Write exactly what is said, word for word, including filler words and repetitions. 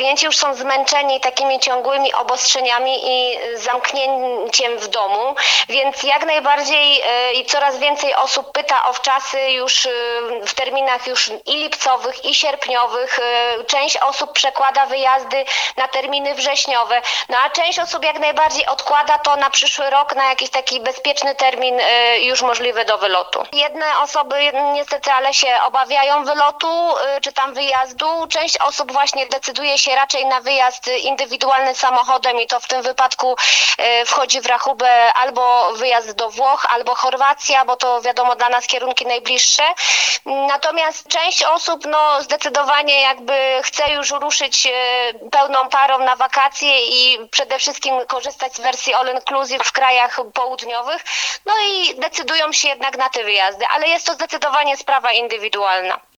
klienci już są zmęczeni takimi ciągłymi obostrzeniami i zamknięciem w domu, więc jak najbardziej i coraz więcej osób pyta o wczasy już w terminach już i lipcowych, i sierpniowych. Część osób przekłada wyjazdy na terminy wrześniowe, no a część osób jak najbardziej odkłada to na przyszły rok, na jakiś taki bezpieczny termin już możliwy do wylotu. Jedne osoby niestety ale się obawiają wylotu czy tam wyjazdu. Część osób właśnie decyduje się raczej na wyjazd indywidualny samochodem i to w tym wypadku wchodzi w rachubę albo wyjazd do Włoch, albo Chorwacja, bo to wiadomo dla nas kierunki najbliższe. Natomiast część osób no zdecydowanie jakby chce już ruszyć pełną parą na wakacje i przede wszystkim korzystać z wersji all inclusive w krajach południowych, no i decydują się jednak na te wyjazdy, ale jest to zdecydowanie sprawa indywidualna.